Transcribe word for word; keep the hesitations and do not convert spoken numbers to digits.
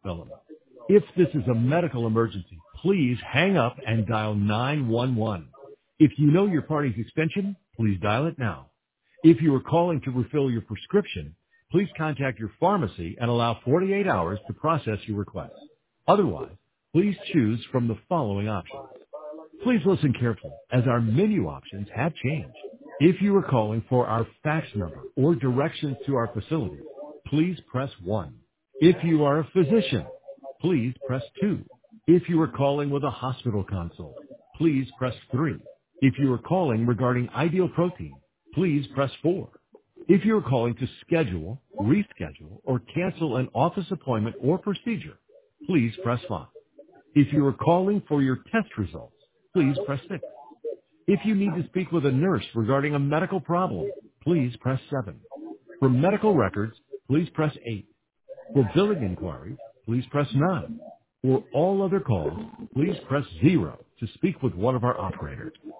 development. If this is a medical emergency, please hang up and dial nine one one. If you know your party's extension, please dial it now. If you are calling to refill your prescription, please contact your pharmacy and allow forty-eight hours to process your request. Otherwise, please choose from the following options. Please listen carefully, as our menu options have changed. If you are calling for our fax number or directions to our facility, please press one. If you are a physician, please press two. If you are calling with a hospital consult, please press three. If you are calling regarding Ideal Protein, please press four. If you are calling to schedule, reschedule, or cancel an office appointment or procedure, please press five. If you are calling for your test results, please press six. If you need to speak with a nurse regarding a medical problem, please press seven. For medical records, please press eight. For billing inquiries, please press nine. For all other calls, please press zero to speak with one of our operators.